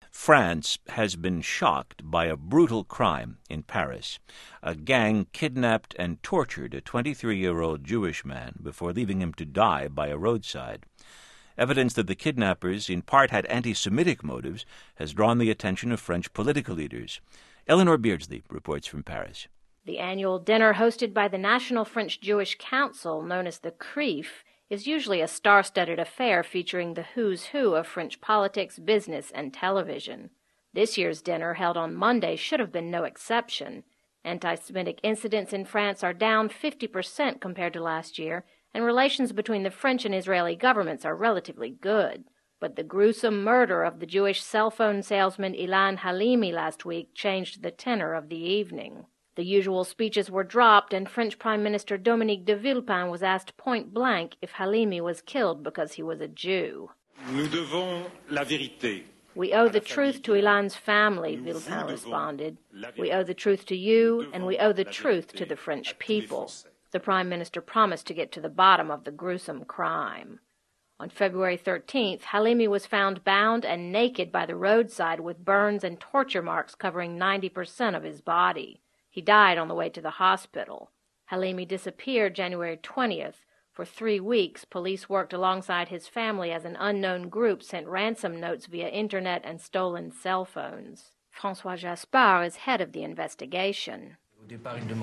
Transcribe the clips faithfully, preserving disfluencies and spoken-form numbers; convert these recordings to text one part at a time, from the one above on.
France has been shocked by a brutal crime in Paris. A gang kidnapped and tortured a twenty-three-year-old Jewish man before leaving him to die by a roadside. Evidence that the kidnappers in part had anti-Semitic motives has drawn the attention of French political leaders. Eleanor Beardsley reports from Paris. The annual dinner hosted by the National French Jewish Council, known as the C R I F, is usually a star-studded affair featuring the who's who of French politics, business, and television. This year's dinner, held on Monday, should have been no exception. Anti-Semitic incidents in France are down fifty percent compared to last year, and relations between the French and Israeli governments are relatively good. But the gruesome murder of the Jewish cell phone salesman Ilan Halimi last week changed the tenor of the evening. The usual speeches were dropped, and French Prime Minister Dominique de Villepin was asked point-blank if Halimi was killed because he was a Jew. Nous devons la vérité. We owe the truth to Ilan's family, Villepin responded. We owe the truth to you, and we owe the truth to the French people. The Prime Minister promised to get to the bottom of the gruesome crime. On February thirteenth, Halimi was found bound and naked by the roadside with burns and torture marks covering ninety percent of his body. He died on the way to the hospital. Halimi disappeared January twentieth. For three weeks, police worked alongside his family as an unknown group sent ransom notes via internet and stolen cell phones. François Jaspard is head of the investigation. In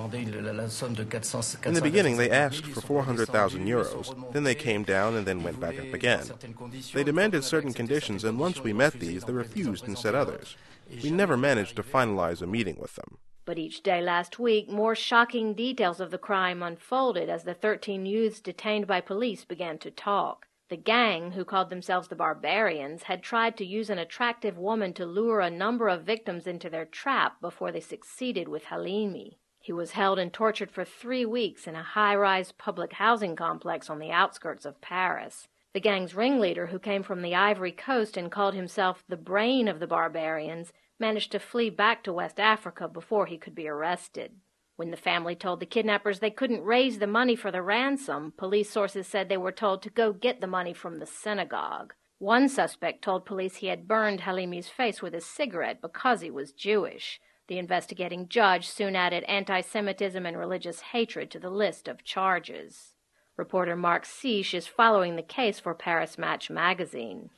the beginning, they asked for four hundred thousand euros. Then they came down and then went back up again. They demanded certain conditions, and once we met these, they refused and said others. We never managed to finalize a meeting with them. But each day last week, more shocking details of the crime unfolded as the thirteen youths detained by police began to talk. The gang, who called themselves the Barbarians, had tried to use an attractive woman to lure a number of victims into their trap before they succeeded with Halimi. He was held and tortured for three weeks in a high-rise public housing complex on the outskirts of Paris. The gang's ringleader, who came from the Ivory Coast and called himself the brain of the Barbarians, managed to flee back to West Africa before he could be arrested. When the family told the kidnappers they couldn't raise the money for the ransom, police sources said they were told to go get the money from the synagogue. One suspect told police he had burned Halimi's face with a cigarette because he was Jewish. The investigating judge soon added anti-Semitism and religious hatred to the list of charges. Reporter Marc Siche is following the case for Paris Match magazine.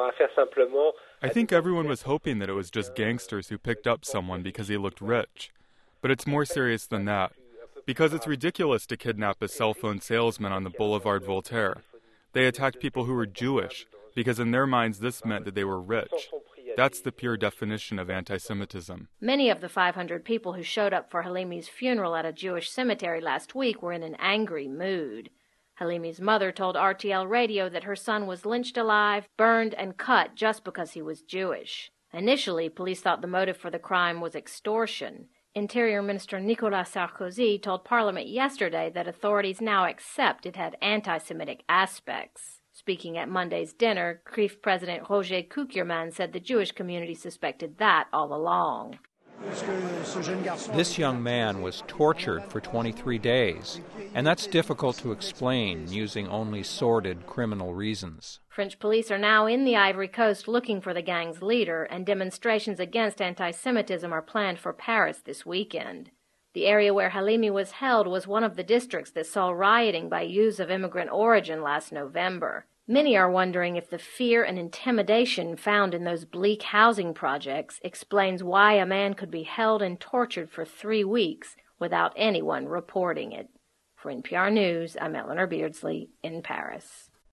I think everyone was hoping that it was just gangsters who picked up someone because he looked rich. But it's more serious than that. Because it's ridiculous to kidnap a cell phone salesman on the Boulevard Voltaire. They attacked people who were Jewish, because in their minds this meant that they were rich. That's the pure definition of anti-Semitism. Many of the five hundred people who showed up for Halimi's funeral at a Jewish cemetery last week were in an angry mood. Halimi's mother told R T L Radio that her son was lynched alive, burned, and cut just because he was Jewish. Initially, police thought the motive for the crime was extortion. Interior Minister Nicolas Sarkozy told Parliament yesterday that authorities now accept it had anti-Semitic aspects. Speaking at Monday's dinner, C R I F President Roger Kuckerman said the Jewish community suspected that all along. This young man was tortured for twenty-three days, and that's difficult to explain using only sordid criminal reasons. French police are now in the Ivory Coast looking for the gang's leader, and demonstrations against anti-Semitism are planned for Paris this weekend. The area where Halimi was held was one of the districts that saw rioting by youths of immigrant origin last November. Many are wondering if the fear and intimidation found in those bleak housing projects explains why a man could be held and tortured for three weeks without anyone reporting it. For N P R News, I'm Eleanor Beardsley in Paris.